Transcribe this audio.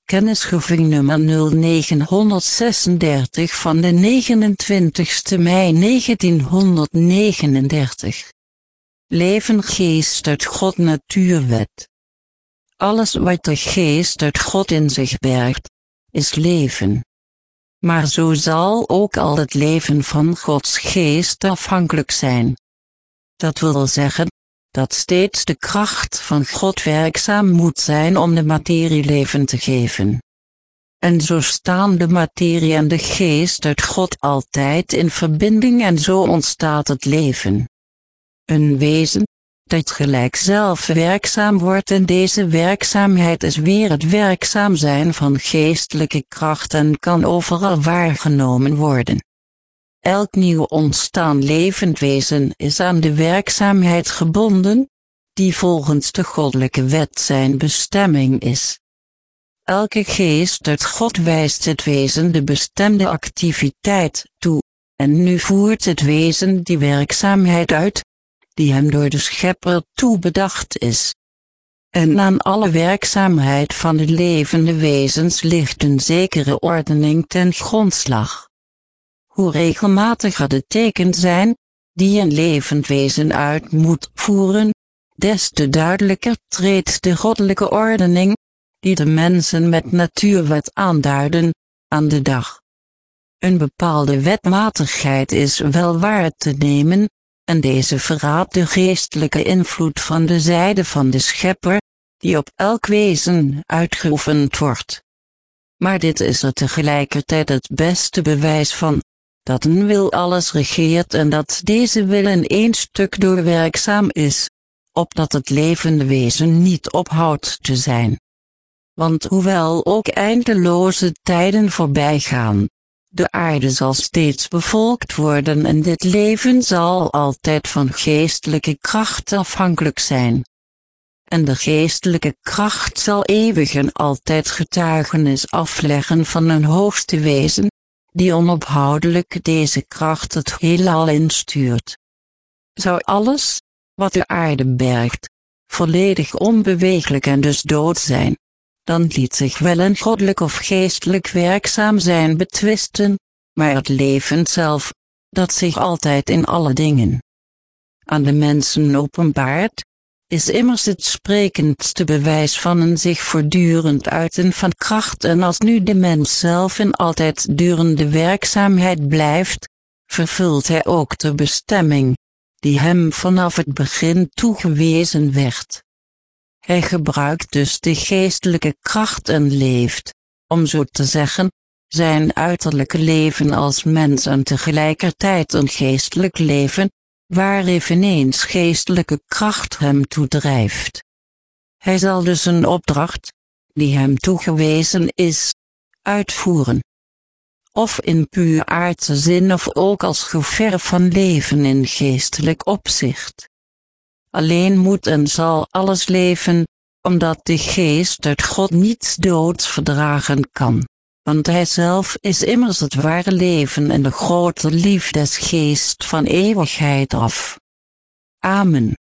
Kennisgeving nummer 0936 van de 29 mei 1939. Leven geest uit God natuurwet. Alles wat de geest uit God in zich bergt, is leven. Maar zo zal ook al het leven van Gods geest afhankelijk zijn. Dat wil zeggen, dat steeds de kracht van God werkzaam moet zijn om de materie leven te geven. En zo staan de materie en de geest uit God altijd in verbinding en zo ontstaat het leven. Een wezen, dat gelijk zelf werkzaam wordt en deze werkzaamheid is weer het werkzaam zijn van geestelijke kracht en kan overal waargenomen worden. Elk nieuw ontstaan levend wezen is aan de werkzaamheid gebonden, die volgens de goddelijke wet zijn bestemming is. Elke geest uit God wijst het wezen de bestemde activiteit toe, en nu voert het wezen die werkzaamheid uit, die hem door de Schepper toebedacht is. En aan alle werkzaamheid van de levende wezens ligt een zekere ordening ten grondslag. Hoe regelmatiger de tekens zijn, die een levend wezen uit moet voeren, des te duidelijker treedt de goddelijke ordening, die de mensen met natuurwet aanduiden, aan de dag. Een bepaalde wetmatigheid is wel waar te nemen, en deze verraadt de geestelijke invloed van de zijde van de Schepper, die op elk wezen uitgeoefend wordt. Maar dit is er tegelijkertijd het beste bewijs van, dat een wil alles regeert en dat deze wil in één stuk doorwerkzaam is, opdat het levende wezen niet ophoudt te zijn. Want hoewel ook eindeloze tijden voorbij gaan, de aarde zal steeds bevolkt worden en dit leven zal altijd van geestelijke kracht afhankelijk zijn. En de geestelijke kracht zal eeuwig en altijd getuigenis afleggen van een hoogste wezen, die onophoudelijk deze kracht het heelal instuurt. Zou alles, wat de aarde bergt, volledig onbeweeglijk en dus dood zijn, dan liet zich wel een goddelijk of geestelijk werkzaam zijn betwisten, maar het leven zelf, dat zich altijd in alle dingen aan de mensen openbaart, is immers het sprekendste bewijs van een zich voortdurend uiten van kracht en als nu de mens zelf in altijd durende werkzaamheid blijft, vervult hij ook de bestemming, die hem vanaf het begin toegewezen werd. Hij gebruikt dus de geestelijke kracht en leeft, om zo te zeggen, zijn uiterlijke leven als mens en tegelijkertijd een geestelijk leven, waar eveneens geestelijke kracht hem toedrijft. Hij zal dus een opdracht, die hem toegewezen is, uitvoeren. Of in puur aardse zin of ook als geverf van leven in geestelijk opzicht. Alleen moet en zal alles leven, omdat de geest uit God niets doods verdragen kan, want hij zelf is immers het ware leven en de grote liefdesgeest van eeuwigheid af. Amen.